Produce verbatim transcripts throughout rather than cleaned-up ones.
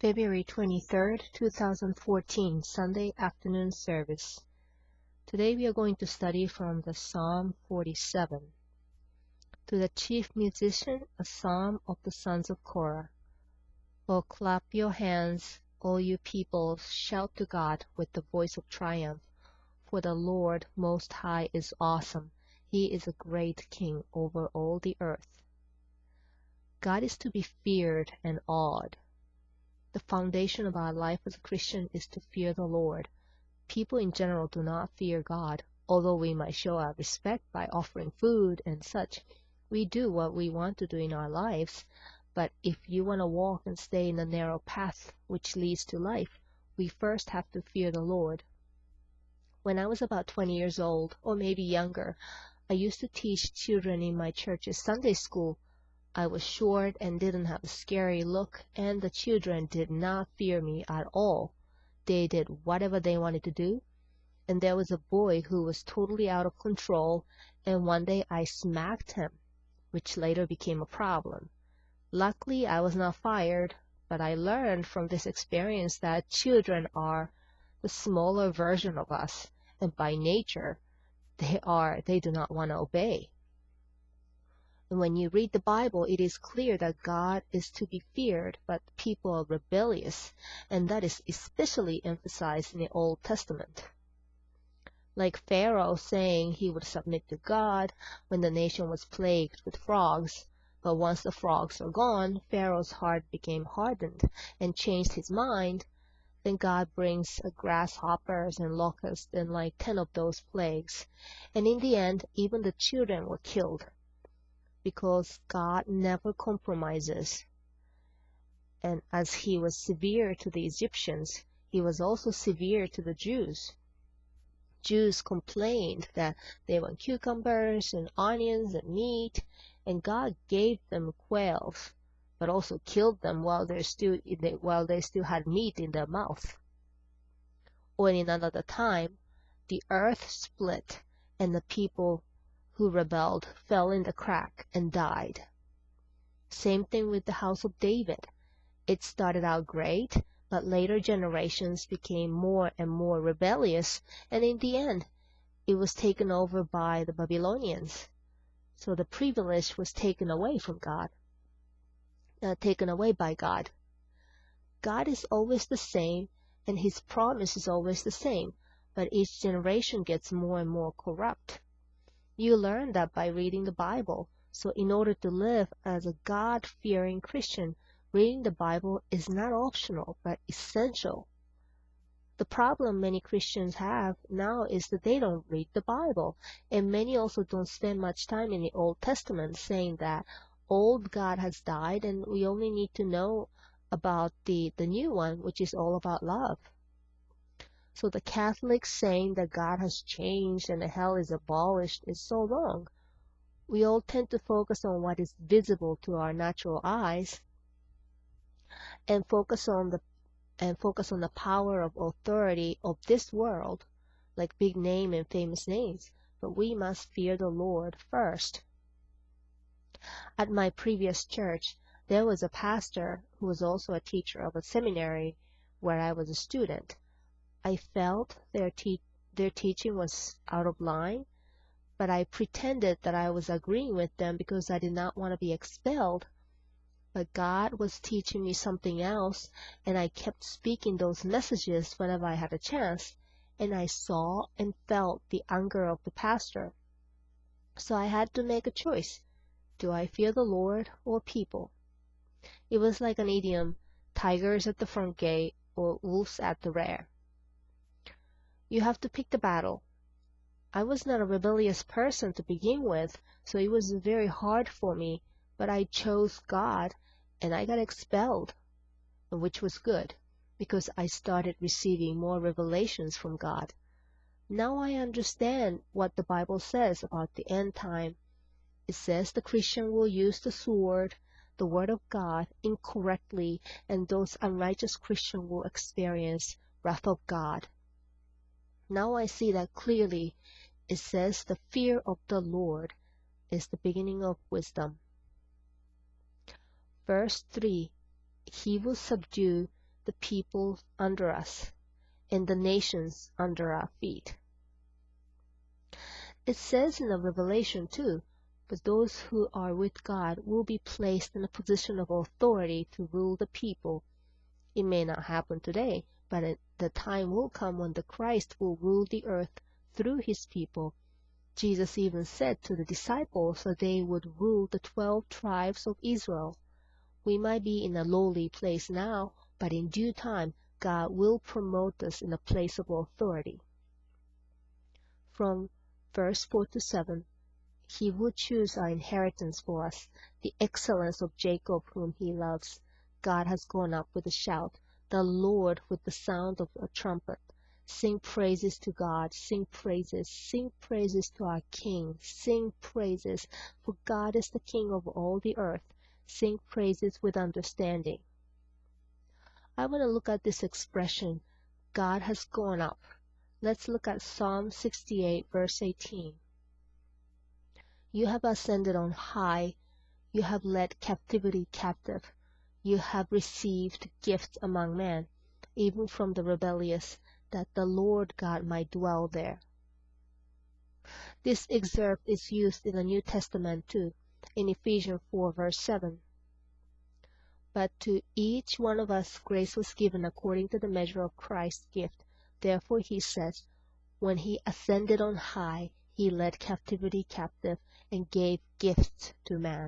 February twenty-third, two thousand fourteen, Sunday afternoon service. Today we are going to study from the Psalm forty-seven. To the chief musician, a psalm of the sons of Korah. O clap your hands, all you people, shout to God with the voice of triumph. For the Lord Most High is awesome. He is a great king over all the earth. God is to be feared and awed. The foundation of our life as a Christian is to fear the Lord. People in general do not fear God, although we might show our respect by offering food and such. We do what we want to do in our lives, but if you want to walk and stay in the narrow path which leads to life, we first have to fear the Lord. When I was about twenty years old, or maybe younger, I used to teach children in my church's Sunday school. I was short and didn't have a scary look, and the children did not fear me at all. They did whatever they wanted to do, and there was a boy who was totally out of control, and one day I smacked him, which later became a problem. Luckily, I was not fired, but I learned from this experience that children are the smaller version of us, and by nature, they are they do not want to obey. And when you read the Bible, it is clear that God is to be feared, but people are rebellious, and that is especially emphasized in the Old Testament. Like Pharaoh saying he would submit to God when the nation was plagued with frogs, but once the frogs are gone, Pharaoh's heart became hardened and changed his mind. Then God brings grasshoppers and locusts and like ten of those plagues, and in the end, even the children were killed. Because God never compromises. And as he was severe to the Egyptians, he was also severe to the Jews. Jews complained that they want cucumbers and onions and meat, and God gave them quails, but also killed them while they still while they still had meat in their mouth. Or in another time, the earth split, and the people who rebelled fell in the crack and died. Same thing with the house of David. It started out great, but later generations became more and more rebellious, and in the end, it was taken over by the Babylonians. So the privilege was taken away from God, uh, taken away by God. God is always the same, and his promise is always the same, but each generation gets more and more corrupt. You learn that by reading the Bible. So in order to live as a God-fearing Christian, reading the Bible is not optional, but essential. The problem many Christians have now is that they don't read the Bible, and many also don't spend much time in the Old Testament, saying that old God has died and we only need to know about the, the new one, which is all about love. So the Catholics saying that God has changed and the hell is abolished is so wrong. We all tend to focus on what is visible to our natural eyes and focus on the and focus on the power of authority of this world, like big name and famous names, but we must fear the Lord first. At my previous church, there was a pastor who was also a teacher of a seminary where I was a student. I felt their, te their teaching was out of line, but I pretended that I was agreeing with them because I did not want to be expelled. But God was teaching me something else, and I kept speaking those messages whenever I had a chance, and I saw and felt the anger of the pastor. So I had to make a choice. Do I fear the Lord or people? It was like an idiom, tigers at the front gate or wolves at the rear. You have to pick the battle. I was not a rebellious person to begin with, so it was very hard for me, but I chose God, and I got expelled, which was good, because I started receiving more revelations from God. Now I understand what the Bible says about the end time. It says the Christian will use the sword, the word of God, incorrectly, and those unrighteous Christians will experience wrath of God. Now I see that clearly. It says the fear of the Lord is the beginning of wisdom. Verse three, he will subdue the people under us and the nations under our feet. It says in the Revelation too, but those who are with God will be placed in a position of authority to rule the people. It may not happen today, but it, the time will come when the Christ will rule the earth through his people. Jesus even said to the disciples that they would rule the twelve tribes of Israel. We might be in a lowly place now, but in due time, God will promote us in a place of authority. From verse four to seven, he will choose our inheritance for us, the excellence of Jacob whom he loves. God has gone up with a shout, the Lord with the sound of a trumpet. Sing praises to God, sing praises, sing praises to our King, sing praises, for God is the King of all the earth. Sing praises with understanding. I want to look at this expression, God has gone up. Let's look at Psalm sixty-eight, verse eighteen. You have ascended on high, you have led captivity captive, you have received gifts among men, even from the rebellious, that the Lord God might dwell there. This excerpt is used in the New Testament too, in Ephesians four, verse seven. But to each one of us grace was given according to the measure of Christ's gift. Therefore he says, when he ascended on high, he led captivity captive and gave gifts to man.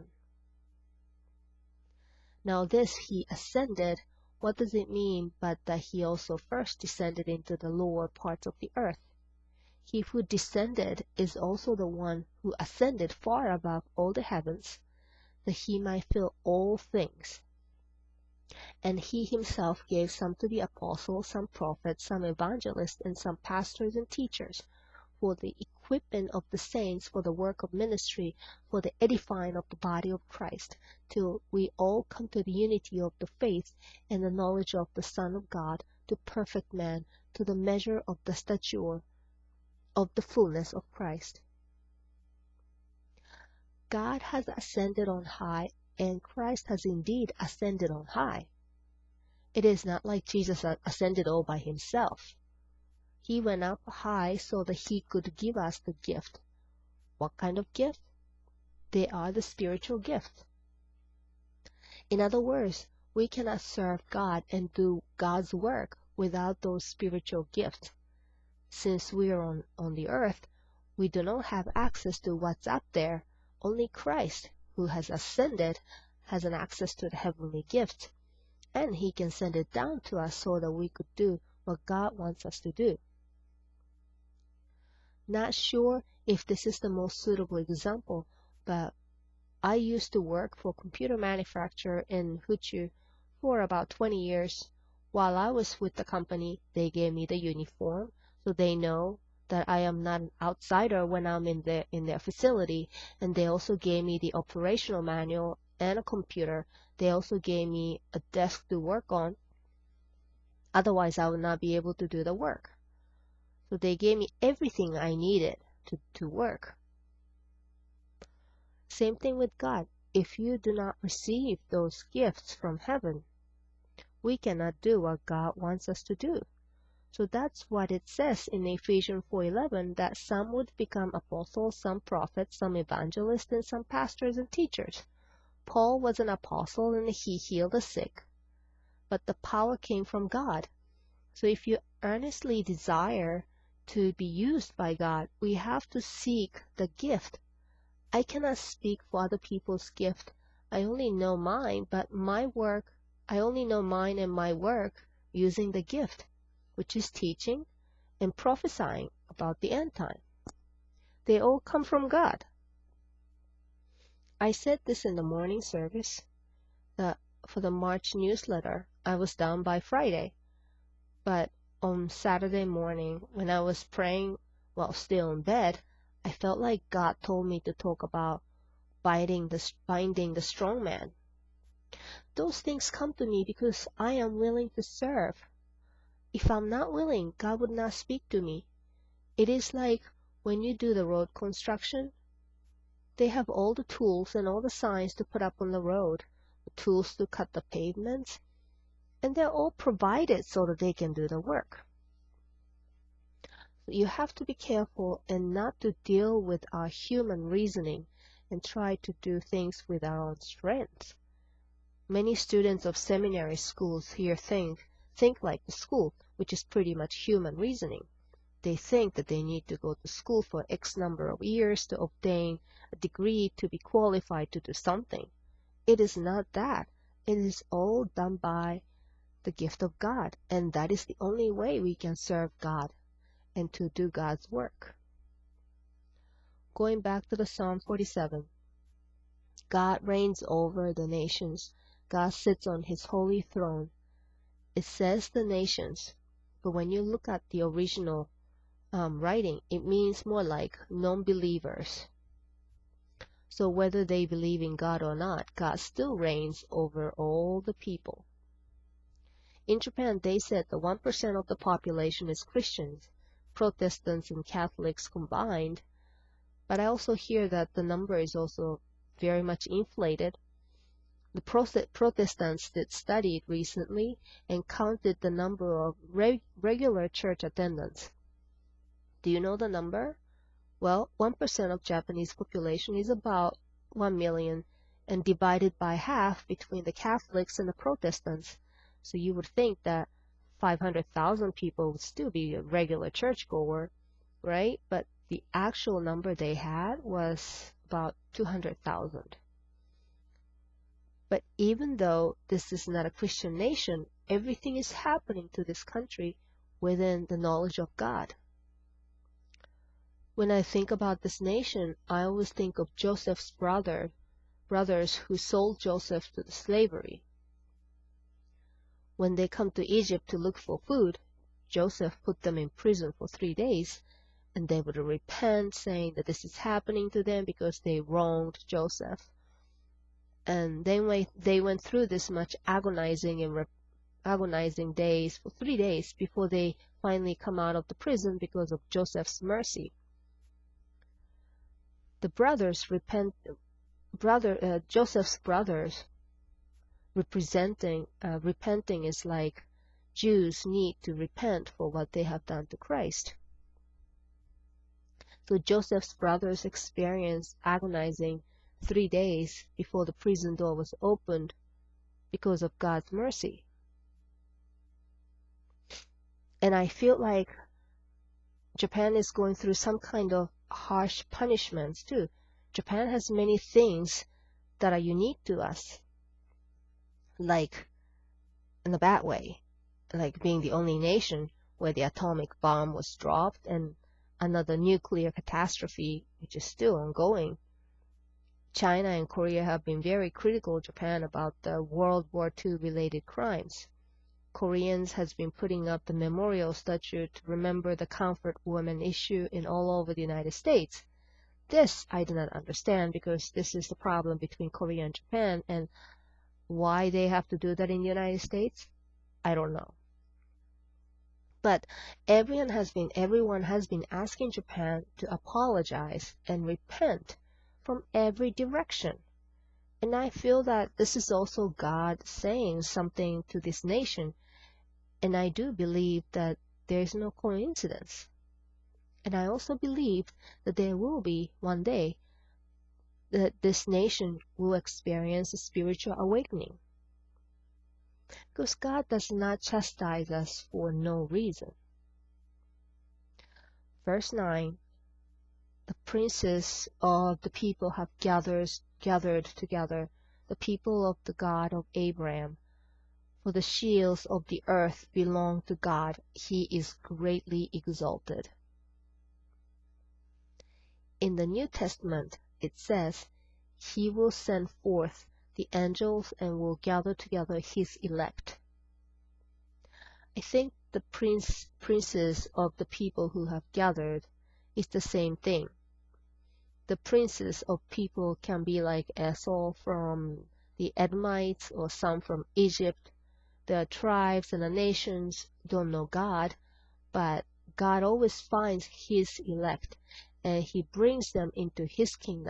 Now this he ascended, what does it mean but that he also first descended into the lower parts of the earth? He who descended is also the one who ascended far above all the heavens, that he might fill all things. And he himself gave some to the apostles, some prophets, some evangelists, and some pastors and teachers, for the equipment of the saints, for the work of ministry, for the edifying of the body of Christ, till we all come to the unity of the faith and the knowledge of the Son of God, to perfect man, to the measure of the stature of the fullness of Christ. God has ascended on high, and Christ has indeed ascended on high. It is not like Jesus ascended all by himself. He went up high so that he could give us the gift. What kind of gift? They are the spiritual gift. In other words, we cannot serve God and do God's work without those spiritual gifts. Since we are on, on the earth, we do not have access to what's up there. Only Christ, who has ascended, has an access to the heavenly gift, and he can send it down to us so that we could do what God wants us to do. Not sure if this is the most suitable example, but I used to work for a computer manufacturer in Huchu for about twenty years. While I was with the company, they gave me the uniform, so they know that I am not an outsider when I'm in their, in their facility, and they also gave me the operational manual and a computer. They also gave me a desk to work on. Otherwise, I would not be able to do the work. So they gave me everything I needed to, to work. Same thing with God. If you do not receive those gifts from heaven, we cannot do what God wants us to do. So that's what it says in Ephesians four eleven, that some would become apostles, some prophets, some evangelists, and some pastors and teachers. Paul was an apostle and he healed the sick, but the power came from God. So if you earnestly desire to be used by God, we have to seek the gift. I cannot speak for other people's gift. I only know mine, but my work, I only know mine and my work using the gift, which is teaching and prophesying about the end time. They all come from God. I said this in the morning service, that for the March newsletter, I was done by Friday. But on Saturday morning, when I was praying while still in bed, I felt like God told me to talk about binding the, binding the strong man. Those things come to me because I am willing to serve. If I'm not willing, God would not speak to me. It is like when you do the road construction. They have all the tools and all the signs to put up on the road, the tools to cut the pavements, And they're all provided so that they can do the work. You have to be careful and not to deal with our human reasoning and try to do things with our own strength. Many students of seminary schools here think think like the school, which is pretty much human reasoning. They think that they need to go to school for X number of years to obtain a degree to be qualified to do something. It is not that. It is all done by the gift of God, and that is the only way we can serve God and to do God's work. Going back to the Psalm forty-seven, God reigns over the nations. God sits on his holy throne. It says the nations, but when you look at the original um, writing, it means more like non-believers. So whether they believe in God or not, God still reigns over all the people. In Japan, they said that one percent of the population is Christians, Protestants and Catholics combined. But I also hear that the number is also very much inflated. The Protestants did study it recently and counted the number of reg regular church attendance. Do you know the number? Well, one percent of Japanese population is about one million, and divided by half between the Catholics and the Protestants. So you would think that five hundred thousand people would still be a regular churchgoer, right? But the actual number they had was about two hundred thousand. But even though this is not a Christian nation, everything is happening to this country within the knowledge of God. When I think about this nation, I always think of Joseph's brother, brothers who sold Joseph to the slavery. When they come to Egypt to look for food, Joseph put them in prison for three days, and they would repent, saying that this is happening to them because they wronged Joseph. And then they went through this much agonizing and agonizing days for three days before they finally come out of the prison because of Joseph's mercy. The brothers repent, brother uh, Joseph's brothers representing uh, repenting is like Jews need to repent for what they have done to Christ. So Joseph's brothers experienced agonizing three days before the prison door was opened because of God's mercy. And I feel like Japan is going through some kind of harsh punishments too. Japan has many things that are unique to us, like in a bad way, like being the only nation where the atomic bomb was dropped and another nuclear catastrophe which is still ongoing. China and Korea have been very critical of Japan about the World War Two related crimes. Koreans has been putting up the memorial statue to remember the comfort woman issue in all over the United States. This I do not understand because this is the problem between Korea and Japan, and why they have to do that in the United States, I don't know. But everyone has been everyone has been asking Japan to apologize and repent from every direction. And I feel that this is also God saying something to this nation. And I do believe that there is no coincidence. And I also believe that there will be one day that this nation will experience a spiritual awakening. Because God does not chastise us for no reason. Verse nine, the princes of the people have gathered, gathered together, the people of the God of Abraham. For the shields of the earth belong to God. He is greatly exalted. In the New Testament, it says, He will send forth the angels and will gather together His elect. I think the prince, princes of the people who have gathered is the same thing. The princes of people can be like Esau from the Edomites or some from Egypt. The tribes and the nations don't know God, but God always finds His elect and He brings them into His kingdom.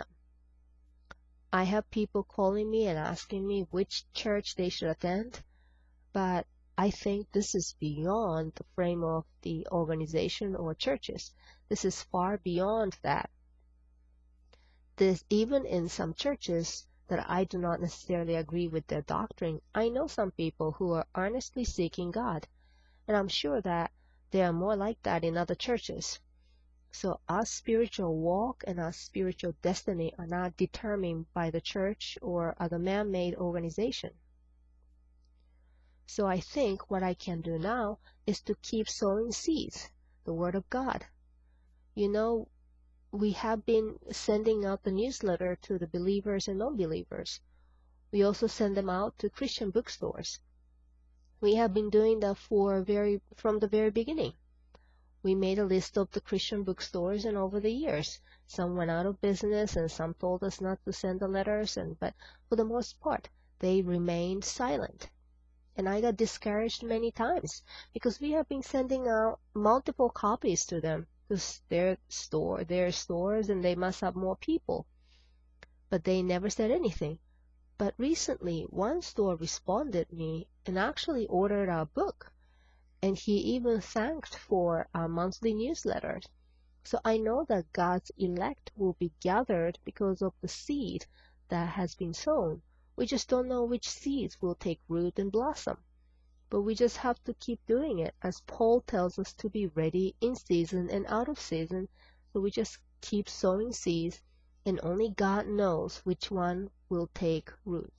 I have people calling me and asking me which church they should attend, but I think this is beyond the frame of the organization or churches. This is far beyond that. This, even in some churches that I do not necessarily agree with their doctrine, I know some people who are earnestly seeking God, and I'm sure that there are more like that in other churches. So our spiritual walk and our spiritual destiny are not determined by the church or other man-made organization. So I think what I can do now is to keep sowing seeds, the Word of God. You know, we have been sending out the newsletter to the believers and non-believers. We also send them out to Christian bookstores. We have been doing that for very from the very beginning. We made a list of the Christian bookstores, and over the years, some went out of business and some told us not to send the letters, and but for the most part, they remained silent. And I got discouraged many times because we have been sending out multiple copies to them because they're store, they're stores and they must have more people. But they never said anything. But recently, one store responded me and actually ordered our book. And he even thanked for our monthly newsletters. So I know that God's elect will be gathered because of the seed that has been sown. We just don't know which seeds will take root and blossom. But we just have to keep doing it, as Paul tells us to be ready in season and out of season. So we just keep sowing seeds, and only God knows which one will take root.